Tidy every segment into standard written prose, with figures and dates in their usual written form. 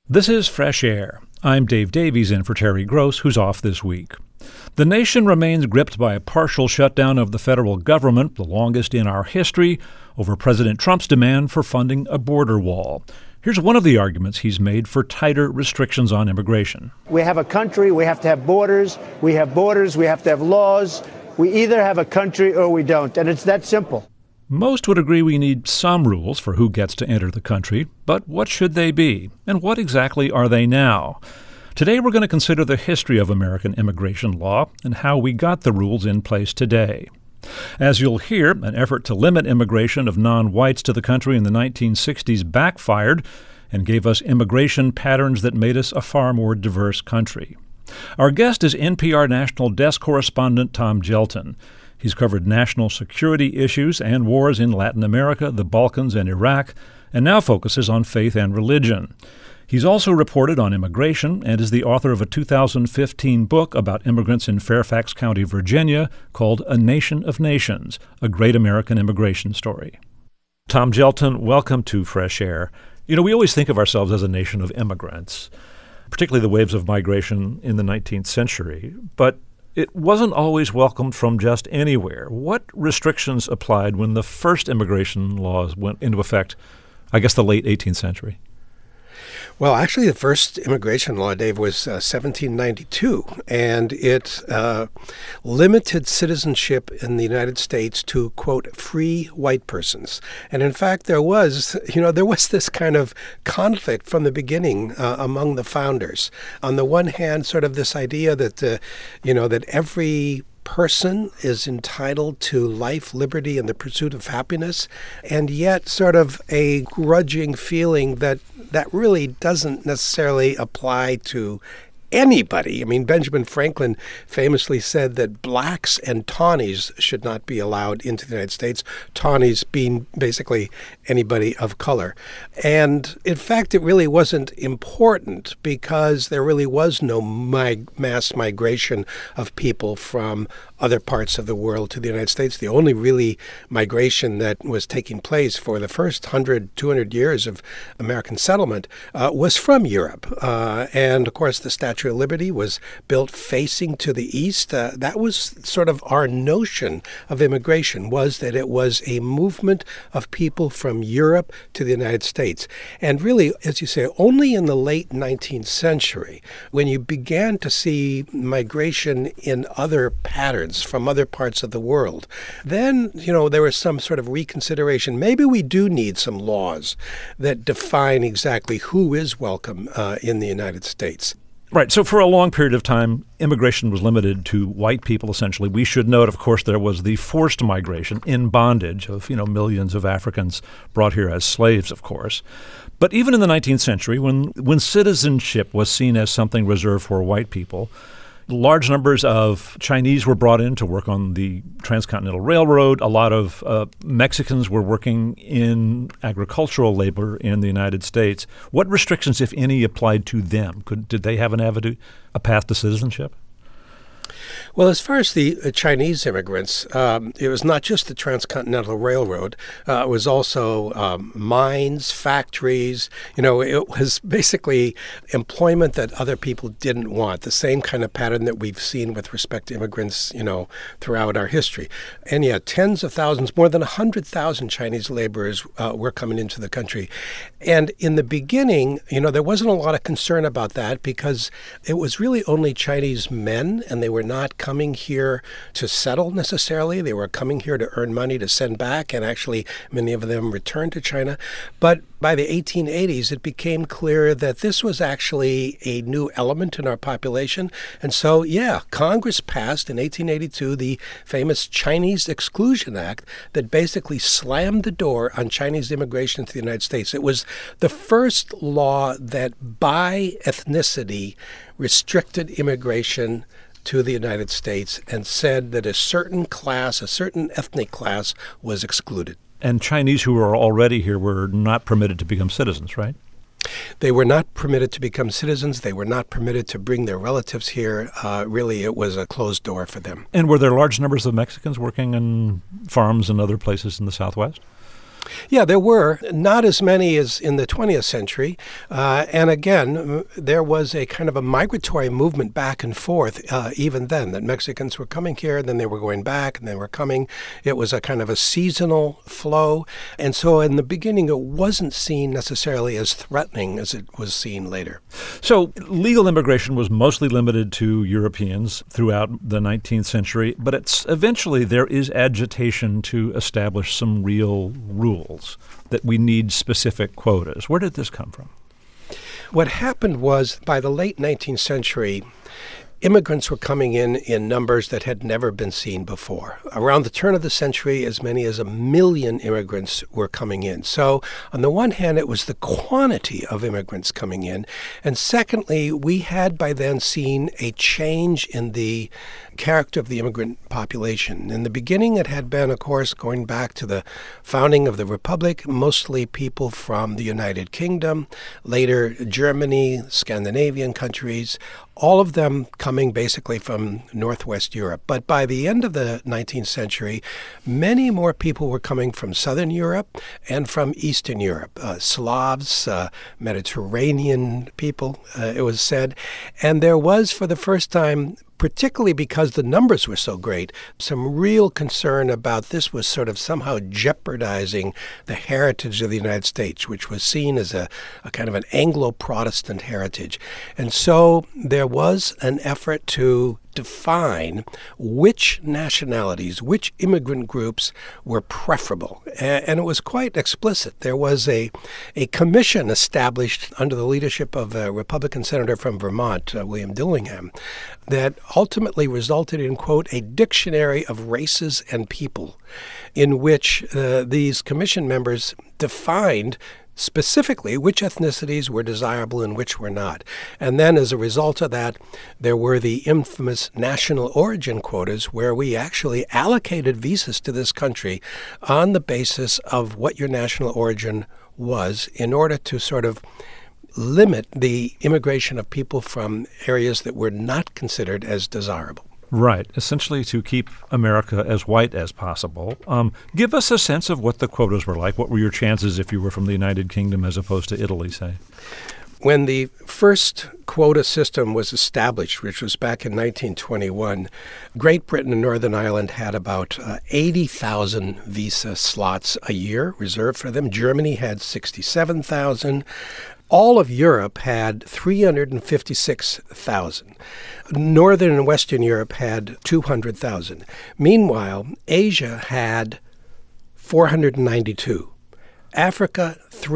This is Fresh Air. I'm Dave Davies in for Terry Gross, who's off this week. The nation remains gripped by a partial shutdown of the federal government, the longest in our history, over President Trump's demand for funding a border wall. Here's one of the arguments he's made for tighter restrictions on immigration. We have a country, we have to have borders. We have borders, we have to have laws. We either have a country or we don't, and it's that simple. Most would agree we need some rules for who gets to enter the country, but what should they be? And what exactly are they now? Today we're going to consider the history of American immigration law and how we got the rules in place today. As you'll hear, an effort to limit immigration of non-whites to the country in the 1960s backfired and gave us immigration patterns that made us a far more diverse country. Our guest is NPR National Desk Correspondent Tom Gjelten. He's covered national security issues and wars in Latin America, the Balkans, and Iraq, and now focuses on faith and religion. He's also reported on immigration and is the author of a 2015 book about immigrants in Fairfax County, Virginia, called A Nation of Nations, A Great American Immigration Story. Tom Gjelten, welcome to Fresh Air. We always think of ourselves as a nation of immigrants, particularly the waves of migration in the 19th century, but it wasn't always welcomed from just anywhere. What restrictions applied when the first immigration laws went into effect, I guess the late 18th century? Well, actually, the first immigration law, Dave, was 1792, and it limited citizenship in the United States to, quote, free white persons. And in fact, there was this kind of conflict from the beginning among the founders. On the one hand, sort of this idea that, that every person is entitled to life, liberty, and the pursuit of happiness, and yet sort of a grudging feeling that really doesn't necessarily apply to anybody. I mean, Benjamin Franklin famously said that blacks and tawnies should not be allowed into the United States, tawnies being basically anybody of color. And in fact, it really wasn't important because there really was no mass migration of people from other parts of the world to the United States. The only really migration that was taking place for the first 100, 200 years of American settlement was from Europe. And of course, the Statue of Liberty was built facing to the east. That was sort of our notion of immigration, was that it was a movement of people from Europe to the United States. And really, as you say, only in the late 19th century, when you began to see migration in other patterns from other parts of the world, then, there was some sort of reconsideration. Maybe we do need some laws that define exactly who is welcome in the United States. Right. So for a long period of time, immigration was limited to white people, essentially. We should note, of course, there was the forced migration in bondage of, millions of Africans brought here as slaves, of course. But even in the 19th century, when citizenship was seen as something reserved for white people, large numbers of Chinese were brought in to work on the Transcontinental Railroad. A lot of Mexicans were working in agricultural labor in the United States. What restrictions, if any, applied to them? Did they have a path to citizenship? Well, as far as the Chinese immigrants, it was not just the Transcontinental Railroad. It was also mines, factories. It was basically employment that other people didn't want, the same kind of pattern that we've seen with respect to immigrants, throughout our history. And tens of thousands, more than 100,000 Chinese laborers were coming into the country. And in the beginning, there wasn't a lot of concern about that because it was really only Chinese men, and they were not coming here to settle necessarily. They were coming here to earn money to send back, and actually many of them returned to China. But by the 1880s, it became clear that this was actually a new element in our population. And so, Congress passed in 1882 the famous Chinese Exclusion Act that basically slammed the door on Chinese immigration to the United States. It was the first law that by ethnicity restricted immigration to the United States and said that a certain ethnic class was excluded. And Chinese who were already here were not permitted to become citizens, right? They were not permitted to become citizens. They were not permitted to bring their relatives here. Really, it was a closed door for them. And were there large numbers of Mexicans working in farms and other places in the Southwest? Yeah, there were not as many as in the 20th century. And again, there was a kind of a migratory movement back and forth even then, that Mexicans were coming here, then they were going back, and they were coming. It was a kind of a seasonal flow. And so in the beginning, it wasn't seen necessarily as threatening as it was seen later. So legal immigration was mostly limited to Europeans throughout the 19th century, but eventually there is agitation to establish some real rules, that we need specific quotas. Where did this come from? What happened was, by the late 19th century, immigrants were coming in numbers that had never been seen before. Around the turn of the century, as many as 1 million immigrants were coming in. So on the one hand, it was the quantity of immigrants coming in. And secondly, we had by then seen a change in the character of the immigrant population. In the beginning, it had been, of course, going back to the founding of the Republic, mostly people from the United Kingdom, later Germany, Scandinavian countries, all of them coming basically from Northwest Europe. But by the end of the 19th century, many more people were coming from Southern Europe and from Eastern Europe, Slavs, Mediterranean people, it was said. And there was, for the first time, particularly because the numbers were so great, some real concern about this was sort of somehow jeopardizing the heritage of the United States, which was seen as a kind of an Anglo-Protestant heritage. And so there was an effort to define which nationalities, which immigrant groups were preferable. And it was quite explicit. There was a commission established under the leadership of a Republican senator from Vermont, William Dillingham, that ultimately resulted in, quote, a dictionary of races and people, in which these commission members defined specifically which ethnicities were desirable and which were not. And then as a result of that, there were the infamous national origin quotas, where we actually allocated visas to this country on the basis of what your national origin was, in order to sort of limit the immigration of people from areas that were not considered as desirable. Right, essentially to keep America as white as possible. Give us a sense of what the quotas were like. What were your chances if you were from the United Kingdom as opposed to Italy, say? When the first quota system was established, which was back in 1921, Great Britain and Northern Ireland had about 80,000 visa slots a year reserved for them. Germany had 67,000. All of Europe had 356,000. Northern and Western Europe had 200,000. Meanwhile, Asia had 492. Africa,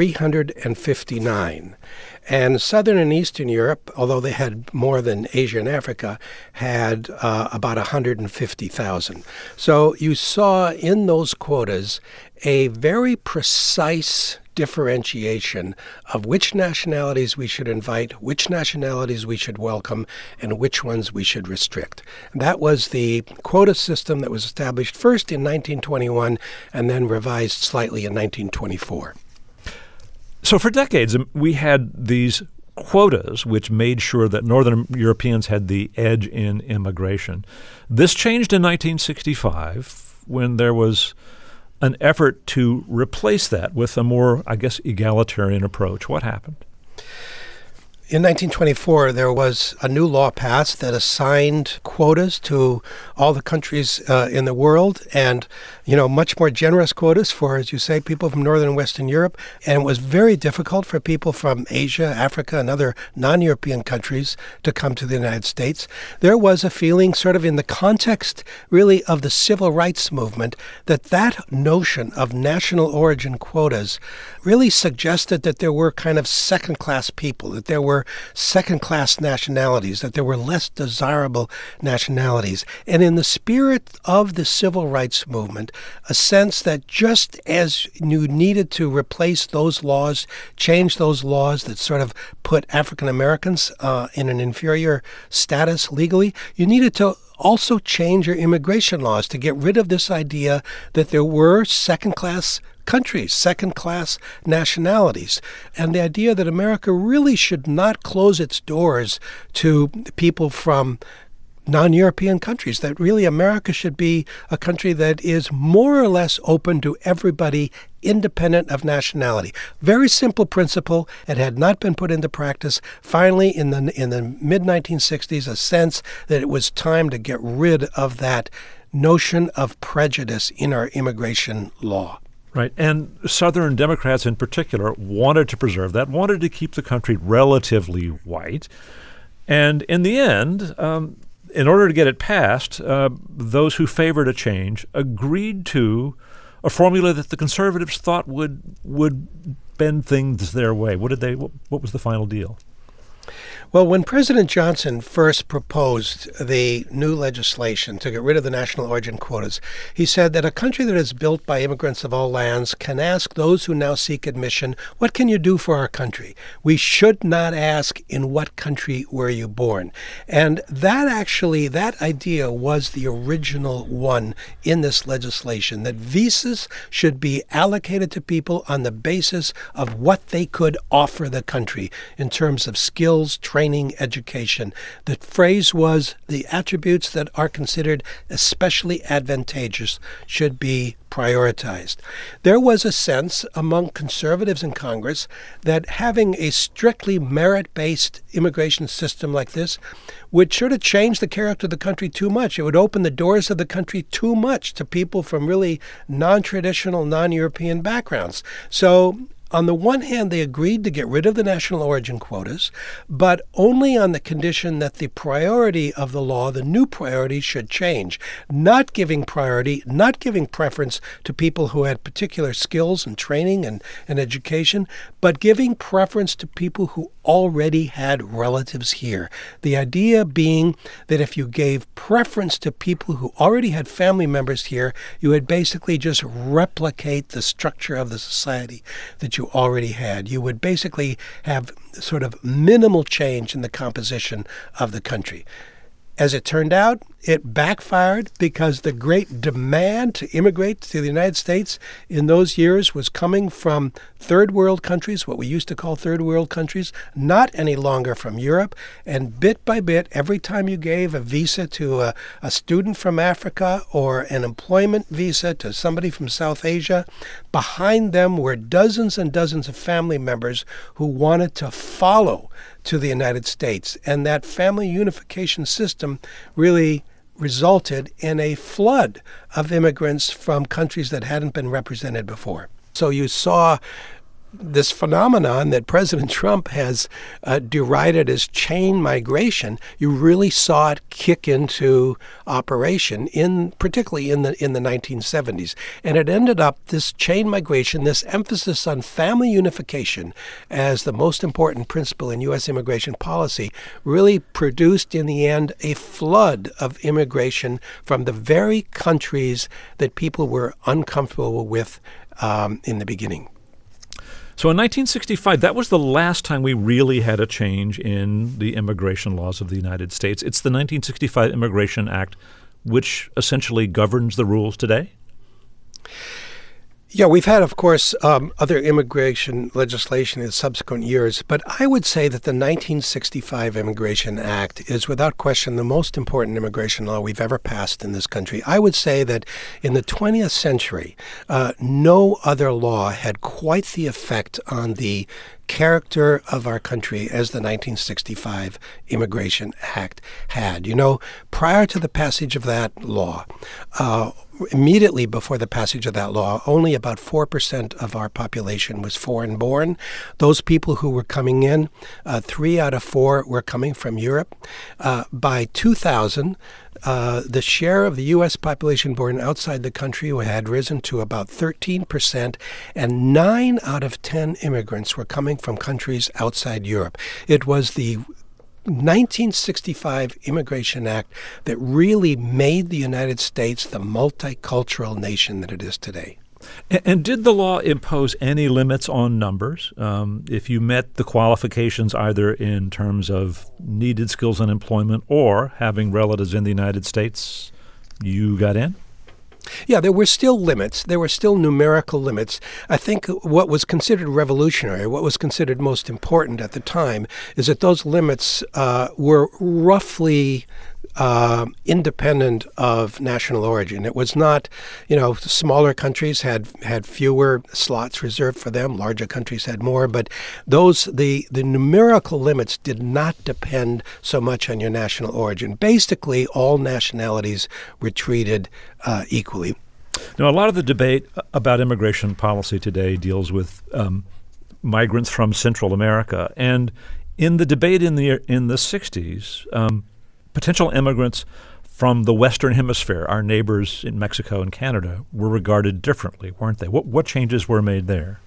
359. And Southern and Eastern Europe, although they had more than Asia and Africa, had about 150,000. So you saw in those quotas a very precise differentiation of which nationalities we should invite, which nationalities we should welcome, and which ones we should restrict. That was the quota system that was established first in 1921 and then revised slightly in 1924. So for decades, we had these quotas which made sure that Northern Europeans had the edge in immigration. This changed in 1965 when there was an effort to replace that with a more, I guess, egalitarian approach. What happened? In 1924, there was a new law passed that assigned quotas to all the countries in the world, and, much more generous quotas for, as you say, people from Northern and Western Europe. And it was very difficult for people from Asia, Africa, and other non-European countries to come to the United States. There was a feeling, sort of in the context, really, of the civil rights movement, that notion of national origin quotas really suggested that there were kind of second-class people, that there were second-class nationalities, that there were less desirable nationalities. And in the spirit of the civil rights movement, a sense that just as you needed to replace those laws, change those laws that sort of put African Americans in an inferior status legally, you needed to also change your immigration laws to get rid of this idea that there were second-class countries, second-class nationalities, and the idea that America really should not close its doors to people from non-European countries, that really America should be a country that is more or less open to everybody independent of nationality. Very simple principle. It had not been put into practice. Finally, in the mid-1960s, a sense that it was time to get rid of that notion of prejudice in our immigration law. Right. And Southern Democrats in particular wanted to preserve that, wanted to keep the country relatively white. And in the end, in order to get it passed, those who favored a change agreed to a formula that the conservatives thought would bend things their way. What was the final deal? Well, when President Johnson first proposed the new legislation to get rid of the national origin quotas, he said that a country that is built by immigrants of all lands can ask those who now seek admission, what can you do for our country? We should not ask, in what country were you born? And that idea was the original one in this legislation, that visas should be allocated to people on the basis of what they could offer the country in terms of skills, training, education. The phrase was the attributes that are considered especially advantageous should be prioritized. There was a sense among conservatives in Congress that having a strictly merit-based immigration system like this would sort of change the character of the country too much. It would open the doors of the country too much to people from really non-traditional, non-European backgrounds. So on the one hand, they agreed to get rid of the national origin quotas, but only on the condition that the priority of the law, the new priority, should change. Not giving priority, not giving preference to people who had particular skills and training and education, but giving preference to people who already had relatives here. The idea being that if you gave preference to people who already had family members here, you would basically just replicate the structure of the society that you already had. You would basically have sort of minimal change in the composition of the country. As it turned out, it backfired because the great demand to immigrate to the United States in those years was coming from third world countries, what we used to call third world countries, not any longer from Europe. And bit by bit, every time you gave a visa to a student from Africa or an employment visa to somebody from South Asia, behind them were dozens and dozens of family members who wanted to follow to the United States. And that family unification system really resulted in a flood of immigrants from countries that hadn't been represented before. So you saw this phenomenon that President Trump has derided as chain migration. You really saw it kick into operation, particularly in the 1970s. And it ended up, this chain migration, this emphasis on family unification as the most important principle in U.S. immigration policy, really produced in the end a flood of immigration from the very countries that people were uncomfortable with in the beginning. So in 1965, that was the last time we really had a change in the immigration laws of the United States. It's the 1965 Immigration Act, which essentially governs the rules today? Yeah, we've had, of course, other immigration legislation in subsequent years, but I would say that the 1965 Immigration Act is without question the most important immigration law we've ever passed in this country. I would say that in the 20th century, no other law had quite the effect on the character of our country as the 1965 Immigration Act had. You know, prior to the passage of that law, immediately before the passage of that law, only about 4% of our population was foreign-born. Those people who were coming in, 3 out of 4 were coming from Europe. By 2000, the share of the U.S. population born outside the country had risen to about 13%, and 9 out of 10 immigrants were coming from countries outside Europe. It was the 1965 Immigration Act that really made the United States the multicultural nation that it is today. And did the law impose any limits on numbers? If you met the qualifications either in terms of needed skills and employment or having relatives in the United States, you got in? Yeah, there were still limits. There were still numerical limits. I think what was considered revolutionary, what was considered most important at the time, is that those limits were roughly independent of national origin. It was not, smaller countries had fewer slots reserved for them. Larger countries had more. But the numerical limits did not depend so much on your national origin. Basically, all nationalities were treated equally. Now, a lot of the debate about immigration policy today deals with migrants from Central America. And in the debate in the 60s, potential immigrants from the Western Hemisphere, our neighbors in Mexico and Canada, were regarded differently, weren't they? What changes were made there?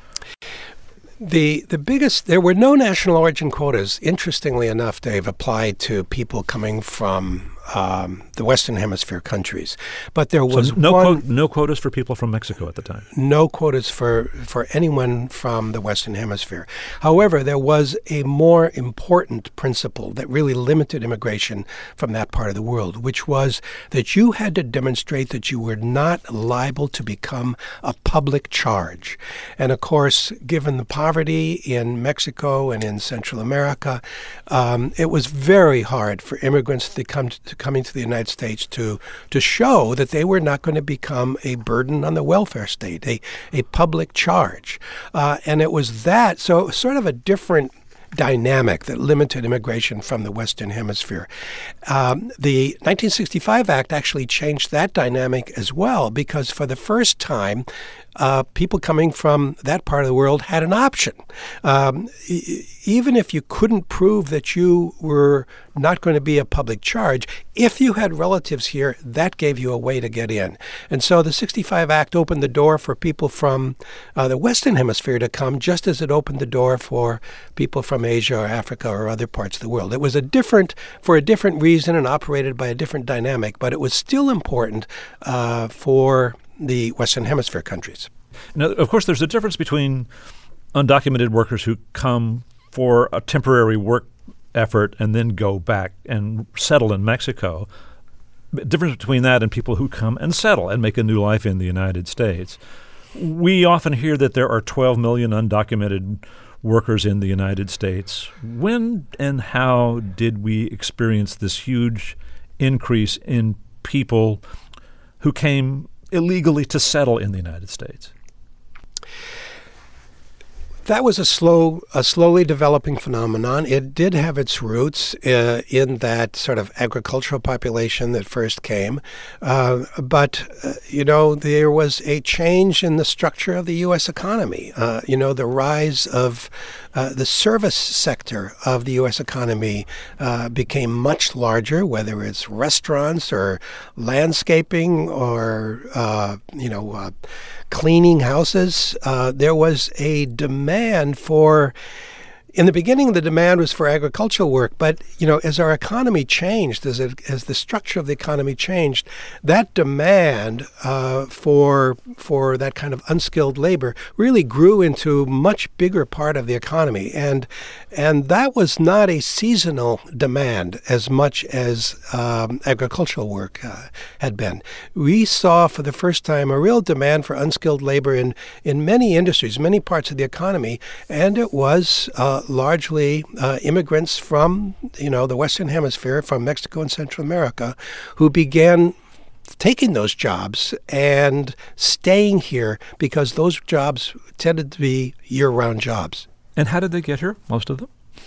There were no national origin quotas, interestingly enough, Dave, applied to people coming from the Western Hemisphere countries. But there was no quotas for people from Mexico at the time? No quotas for anyone from the Western Hemisphere. However, there was a more important principle that really limited immigration from that part of the world, which was that you had to demonstrate that you were not liable to become a public charge. And of course, given the poverty in Mexico and in Central America, it was very hard for immigrants coming to the United States to show that they were not going to become a burden on the welfare state, a public charge. And it was so sort of a different dynamic that limited immigration from the Western Hemisphere. The 1965 Act actually changed that dynamic as well, because for the first time, people coming from that part of the world had an option. Even if you couldn't prove that you were not going to be a public charge, if you had relatives here, that gave you a way to get in. And so the 65 Act opened the door for people from the Western Hemisphere to come, just as it opened the door for people from Asia or Africa or other parts of the world. It was for a different reason and operated by a different dynamic, but it was still important for the Western Hemisphere countries. Now, of course, there's a difference between undocumented workers who come for a temporary work effort and then go back and settle in Mexico. The difference between that and people who come and settle and make a new life in the United States. We often hear that there are 12 million undocumented workers in the United States. When and how did we experience this huge increase in people who came illegally to settle in the United States? That was a slowly developing phenomenon. It did have its roots in that sort of agricultural population that first came. But there was a change in the structure of the U.S. economy. The rise of the service sector of the U.S. economy became much larger, whether it's restaurants or landscaping or, cleaning houses. There was a demand for, in the beginning, the demand was for agricultural work, but as our economy changed, as the structure of the economy changed, that demand for that kind of unskilled labor really grew into a much bigger part of the economy, and that was not a seasonal demand as much as agricultural work had been. We saw for the first time a real demand for unskilled labor in many industries, many parts of the economy, and it was largely immigrants from, the Western Hemisphere, from Mexico and Central America, who began taking those jobs and staying here because those jobs tended to be year-round jobs. And how did they get here, most of them?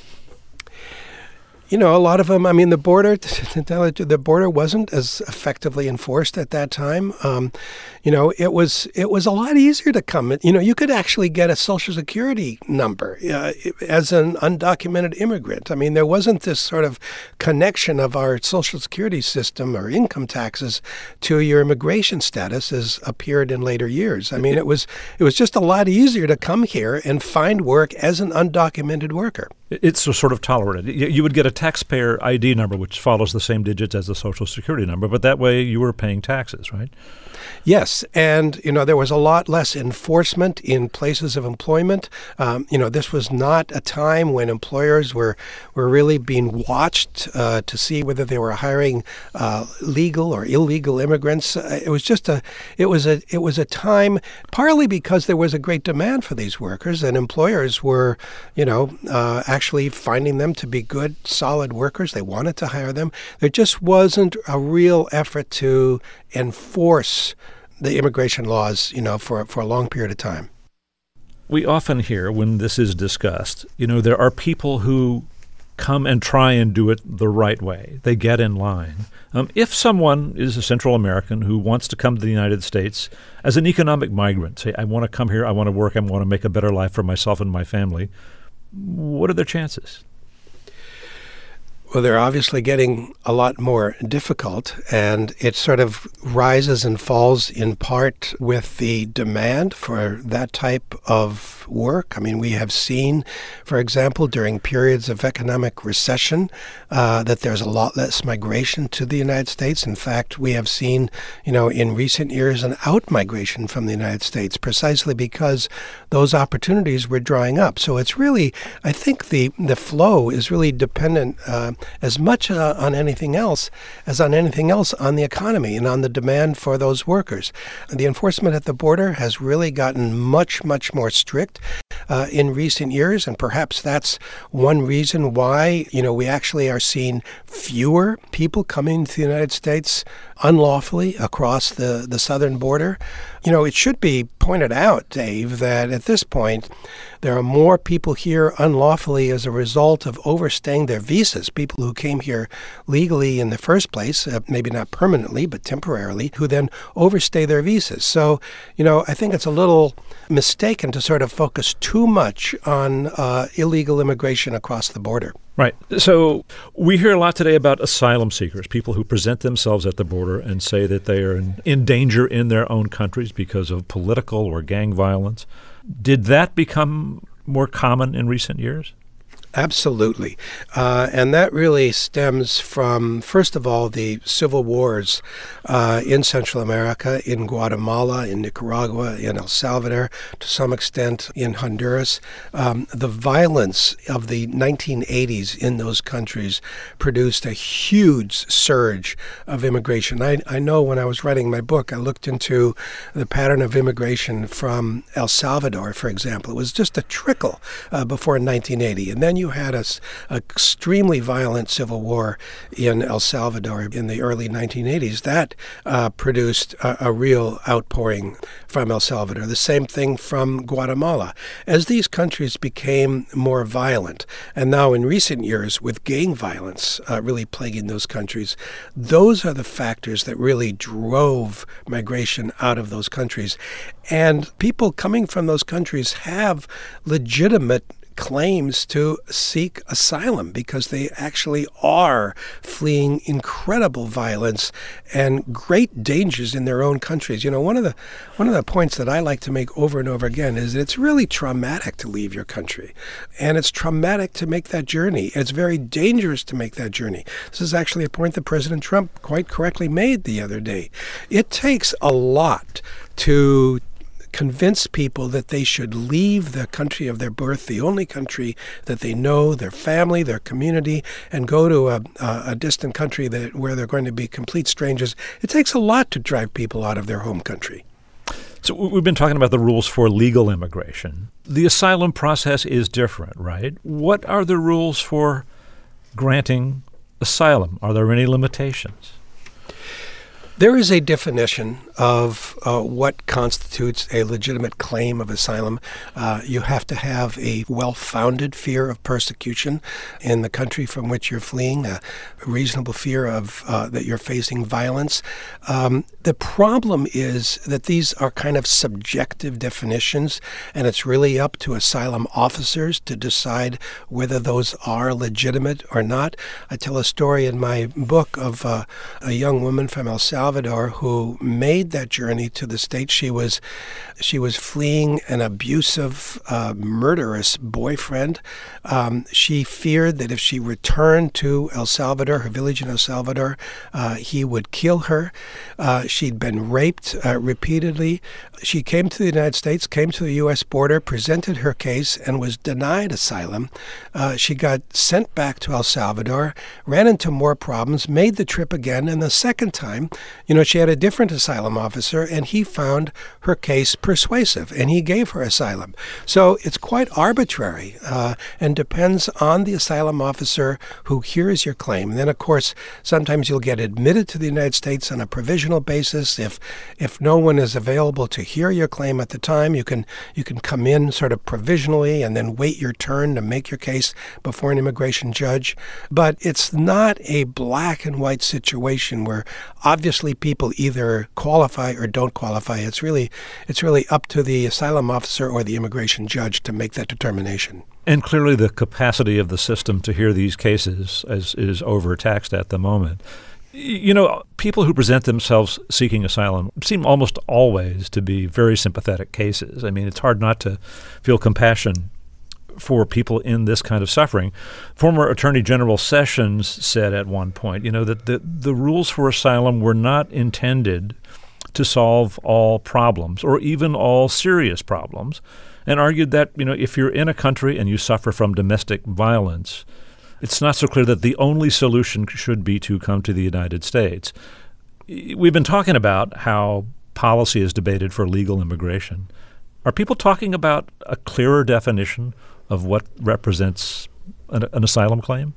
A lot of them, the border wasn't as effectively enforced at that time. It was a lot easier to come. You could actually get a Social Security number as an undocumented immigrant. There wasn't this sort of connection of our Social Security system or income taxes to your immigration status as appeared in later years. It was just a lot easier to come here and find work as an undocumented worker. It's sort of tolerated. You would get a taxpayer ID number, which follows the same digits as the Social Security number, but that way you were paying taxes, right? Yes. Yes, and there was a lot less enforcement in places of employment. This was not a time when employers were really being watched to see whether they were hiring legal or illegal immigrants. It was a time partly because there was a great demand for these workers, and employers were actually finding them to be good, solid workers. They wanted to hire them. There just wasn't a real effort to enforce the immigration laws, for a long period of time. We often hear when this is discussed, there are people who come and try and do it the right way. They get in line. If someone is a Central American who wants to come to the United States as an economic migrant, say, I want to come here, I want to work, I want to make a better life for myself and my family, what are their chances? Well, they're obviously getting a lot more difficult, and it sort of rises and falls in part with the demand for that type of work. I mean, we have seen, for example, during periods of economic recession, that there's a lot less migration to the United States. In fact, we have seen, in recent years, an out-migration from the United States precisely because those opportunities were drying up. So it's really, I think the flow is really dependent as much on anything else as on anything else on the economy and on the demand for those workers. The enforcement at the border has really gotten much, much more strict in recent years, and perhaps that's one reason why, we actually are seeing fewer people coming to the United States unlawfully across the southern border. It should be pointed out, Dave, that at this point, there are more people here unlawfully as a result of overstaying their visas, people who came here legally in the first place, maybe not permanently, but temporarily, who then overstay their visas. So, I think it's a little mistaken to sort of focus too much on illegal immigration across the border. Right. So we hear a lot today about asylum seekers, people who present themselves at the border and say that they are in danger in their own countries because of political or gang violence. Did that become more common in recent years? Absolutely. And that really stems from, first of all, the civil wars in Central America, in Guatemala, in Nicaragua, in El Salvador, to some extent in Honduras. The violence of the 1980s in those countries produced a huge surge of immigration. I know when I was writing my book, I looked into the pattern of immigration from El Salvador, for example. It was just a trickle before 1980. And then you had an extremely violent civil war in El Salvador in the early 1980s. That produced a real outpouring from El Salvador. The same thing from Guatemala. As these countries became more violent, and now in recent years with gang violence really plaguing those countries, those are the factors that really drove migration out of those countries. And people coming from those countries have legitimate claims to seek asylum because they actually are fleeing incredible violence and great dangers in their own countries. One of the points that I like to make over and over again is that it's really traumatic to leave your country, and it's traumatic to make that journey. It's very dangerous to make that journey. This is actually a point that President Trump quite correctly made the other day. It takes a lot to convince people that they should leave the country of their birth, the only country that they know, their family, their community, and go to a distant country where they're going to be complete strangers. It takes a lot to drive people out of their home country. So we've been talking about the rules for legal immigration. The asylum process is different, right? What are the rules for granting asylum? Are there any limitations? There is a definition of what constitutes a legitimate claim of asylum. You have to have a well-founded fear of persecution in the country from which you're fleeing, a reasonable fear of that you're facing violence. The problem is that these are kind of subjective definitions, and it's really up to asylum officers to decide whether those are legitimate or not. I tell a story in my book of a young woman from El Salvador who made made that journey to the States. She was fleeing an abusive, murderous boyfriend. She feared that if she returned to El Salvador, her village in El Salvador, he would kill her. She'd been raped repeatedly. She came to the United States, came to the U.S. border, presented her case, and was denied asylum. She got sent back to El Salvador, ran into more problems, made the trip again, and the second time, she had a different asylum officer, and he found her case persuasive, and he gave her asylum. So it's quite arbitrary and depends on the asylum officer who hears your claim. And then, of course, sometimes you'll get admitted to the United States on a provisional basis. If no one is available to hear your claim at the time, you can come in sort of provisionally and then wait your turn to make your case before an immigration judge. But it's not a black and white situation where obviously people either qualify or don't qualify. It's really up to the asylum officer or the immigration judge to make that determination. And clearly the capacity of the system to hear these cases is overtaxed at the moment. People who present themselves seeking asylum seem almost always to be very sympathetic cases. I mean, it's hard not to feel compassion for people in this kind of suffering. Former Attorney General Sessions said at one point, that the rules for asylum were not intended to solve all problems or even all serious problems, and argued that, if you're in a country and you suffer from domestic violence, it's not so clear that the only solution should be to come to the United States. We've been talking about how policy is debated for legal immigration. Are people talking about a clearer definition of what represents an asylum claim?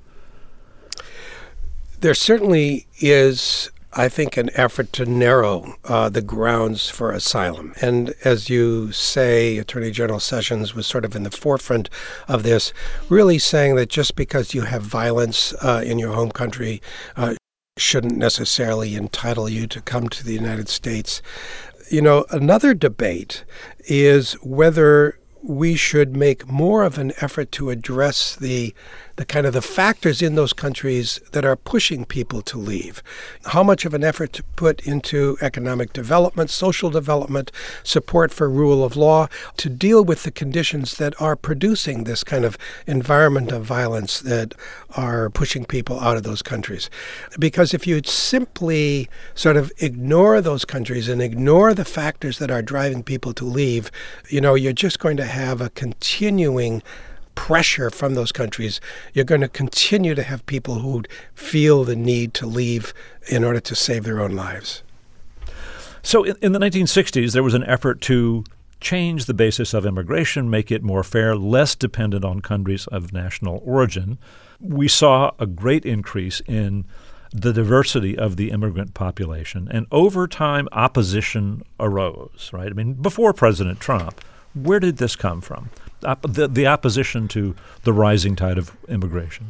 There certainly is, I think, an effort to narrow the grounds for asylum. And as you say, Attorney General Sessions was sort of in the forefront of this, really saying that just because you have violence in your home country shouldn't necessarily entitle you to come to the United States. Another debate is whether we should make more of an effort to address the kind of the factors in those countries that are pushing people to leave. How much of an effort to put into economic development, social development, support for rule of law, to deal with the conditions that are producing this kind of environment of violence that are pushing people out of those countries. Because if you simply sort of ignore those countries and ignore the factors that are driving people to leave, you're just going to have a continuing pressure from those countries. You're going to continue to have people who feel the need to leave in order to save their own lives. So in the 1960s, there was an effort to change the basis of immigration, make it more fair, less dependent on countries of national origin. We saw a great increase in the diversity of the immigrant population. And over time, opposition arose, right? I mean, before President Trump, where did this come from? The opposition to the rising tide of immigration?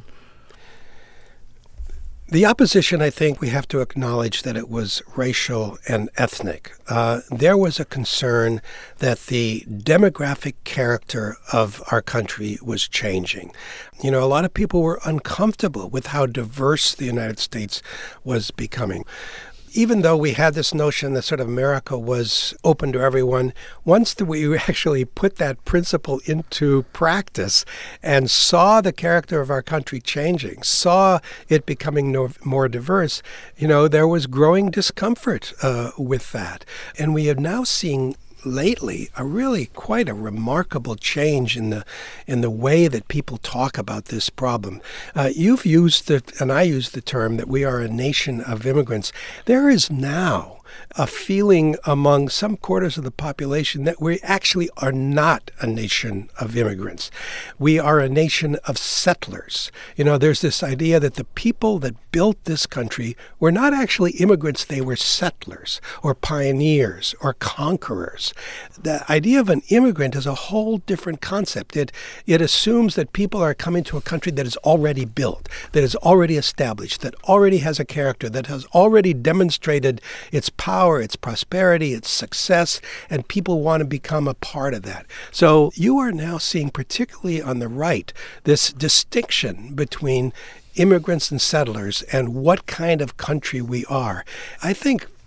The opposition, I think we have to acknowledge that it was racial and ethnic. There was a concern that the demographic character of our country was changing. A lot of people were uncomfortable with how diverse the United States was becoming. Even though we had this notion that sort of America was open to everyone, once we actually put that principle into practice and saw the character of our country changing, saw it becoming more diverse, there was growing discomfort with that. And we have now seen lately a really quite a remarkable change in the way that people talk about this problem. You've used and I use the term that we are a nation of immigrants. There is now a feeling among some quarters of the population that we actually are not a nation of immigrants. We are a nation of settlers. There's this idea that the people that built this country were not actually immigrants, they were settlers or pioneers or conquerors. The idea of an immigrant is a whole different concept. It assumes that people are coming to a country that is already built, that is already established, that already has a character, that has already demonstrated its power, its prosperity, its success, and people want to become a part of that. So you are now seeing, particularly on the right, this distinction between immigrants and settlers and what kind of country we are. I think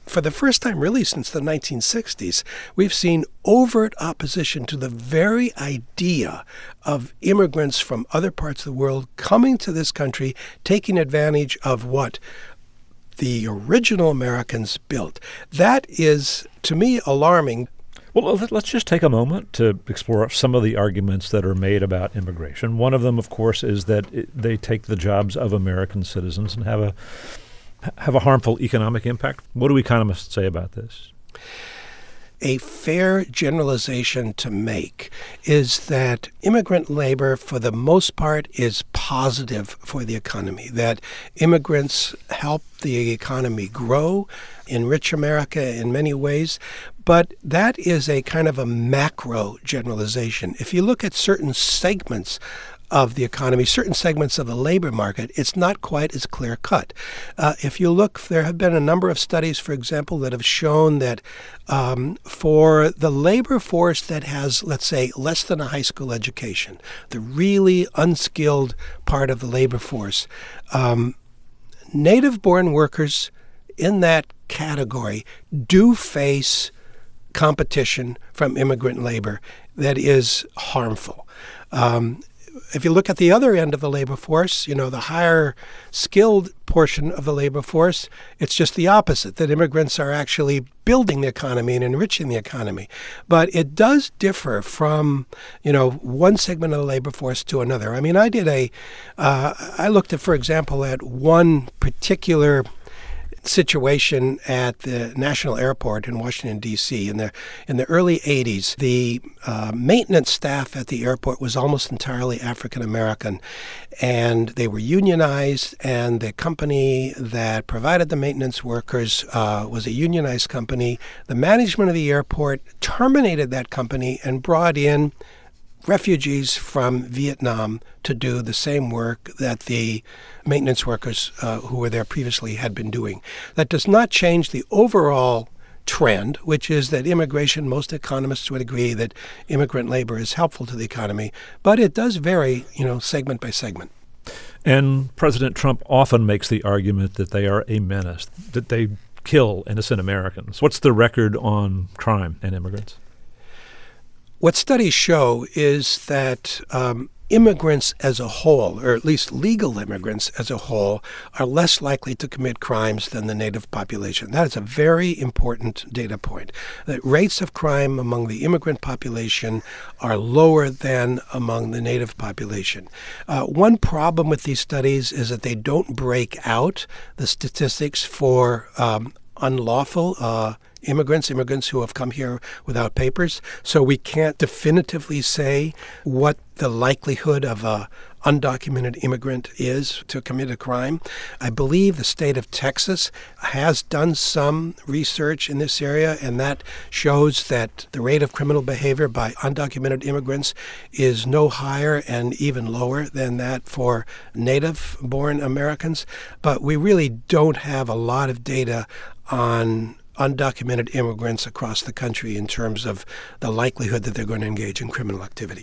for the first time really since the 1960s, we've seen overt opposition to the very idea of immigrants from other parts of the world coming to this country, taking advantage of what the original Americans built. That is, to me, alarming. Well, let's just take a moment to explore some of the arguments that are made about immigration. One of them, of course, is that they take the jobs of American citizens and have a harmful economic impact. What do economists say about this? A fair generalization to make is that immigrant labor, for the most part, is positive for the economy, that immigrants help the economy grow, enrich America in many ways. But that is a kind of a macro generalization. If you look at certain segments of the economy, certain segments of the labor market, it's not quite as clear-cut. If you look, there have been a number of studies, for example, that have shown that for the labor force that has, let's say, less than a high school education, the really unskilled part of the labor force, native-born workers in that category do face competition from immigrant labor that is harmful. If you look at the other end of the labor force, the higher skilled portion of the labor force, it's just the opposite, that immigrants are actually building the economy and enriching the economy. But it does differ from, one segment of the labor force to another. I mean, I looked at, for example, at one particular situation at the National Airport in Washington, D.C. In the early 80s, the maintenance staff at the airport was almost entirely African American, and they were unionized, and the company that provided the maintenance workers was a unionized company. The management of the airport terminated that company and brought in refugees from Vietnam to do the same work that the maintenance workers who were there previously had been doing. That does not change the overall trend, which is that immigration, most economists would agree that immigrant labor is helpful to the economy, but it does vary, segment by segment. And President Trump often makes the argument that they are a menace, that they kill innocent Americans. What's the record on crime and immigrants? What studies show is that immigrants as a whole, or at least legal immigrants as a whole, are less likely to commit crimes than the native population. That is a very important data point, that rates of crime among the immigrant population are lower than among the native population. One problem with these studies is that they don't break out the statistics for unlawful immigrants who have come here without papers. So we can't definitively say what the likelihood of a undocumented immigrant is to commit a crime. I believe the state of Texas has done some research in this area, and that shows that the rate of criminal behavior by undocumented immigrants is no higher and even lower than that for native-born Americans. But we really don't have a lot of data on undocumented immigrants across the country in terms of the likelihood that they're going to engage in criminal activity.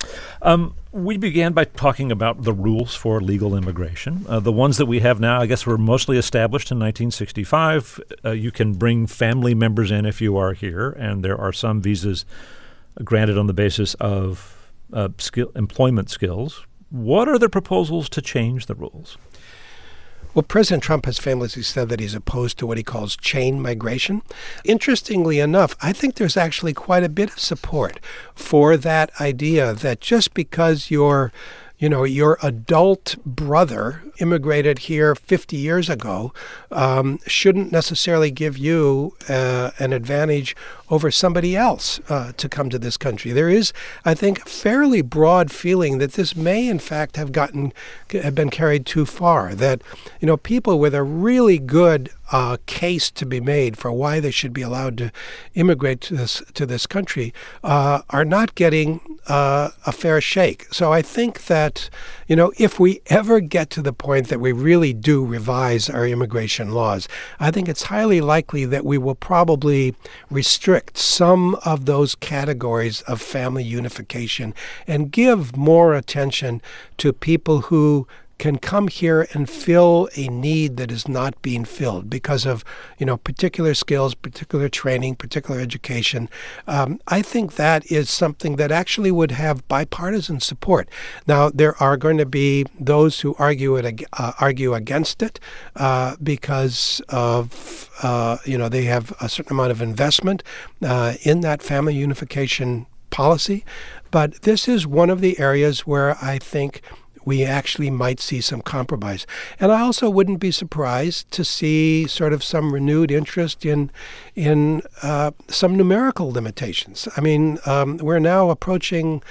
We began by talking about the rules for legal immigration. The ones that we have now, I guess, were mostly established in 1965. You can bring family members in if you are here, and there are some visas granted on the basis of employment skills. What are the proposals to change the rules? Well, President Trump has famously said that he's opposed to what he calls chain migration. Interestingly enough, I think there's actually quite a bit of support for that idea that just because your adult brother immigrated here 50 years ago shouldn't necessarily give you an advantage over somebody else to come to this country. There is, I think, a fairly broad feeling that this may, in fact, have been carried too far, that, people with a really good case to be made for why they should be allowed to immigrate to this country are not getting a fair shake. So I think that, if we ever get to the point that we really do revise our immigration laws, I think it's highly likely that we will probably restrict some of those categories of family unification and give more attention to people who can come here and fill a need that is not being filled because of, particular skills, particular training, particular education. I think that is something that actually would have bipartisan support. Now, there are going to be those who argue against it because of, they have a certain amount of investment in that family unification policy. But this is one of the areas where I think we actually might see some compromise. And I also wouldn't be surprised to see sort of some renewed interest in some numerical limitations. I mean, we're now approaching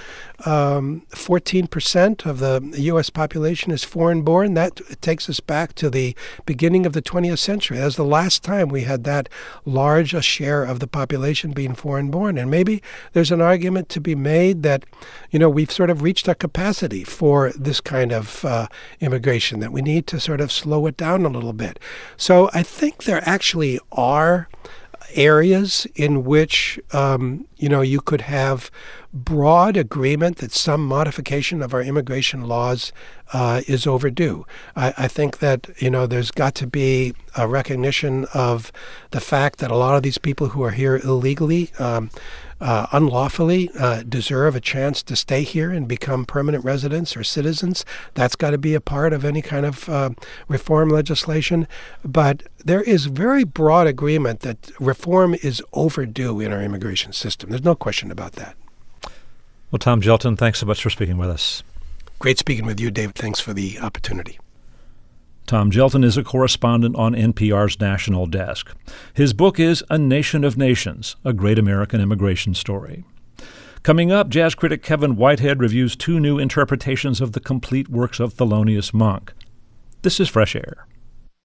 14% of the U.S. population is foreign-born. That takes us back to the beginning of the 20th century. That's the last time we had that large a share of the population being foreign-born. And maybe there's an argument to be made that, we've sort of reached a capacity for this kind of immigration, that we need to sort of slow it down a little bit. So I think there actually are areas in which, you could have broad agreement that some modification of our immigration laws is overdue. I think that, there's got to be a recognition of the fact that a lot of these people who are here illegally, unlawfully, deserve a chance to stay here and become permanent residents or citizens. That's got to be a part of any kind of reform legislation. But there is very broad agreement that reform is overdue in our immigration system. There's no question about that. Well, Tom Gjelten, thanks so much for speaking with us. Great speaking with you, David. Thanks for the opportunity. Tom Gjelten is a correspondent on NPR's National Desk. His book is A Nation of Nations, A Great American Immigration Story. Coming up, jazz critic Kevin Whitehead reviews 2 new interpretations of the complete works of Thelonious Monk. This is Fresh Air.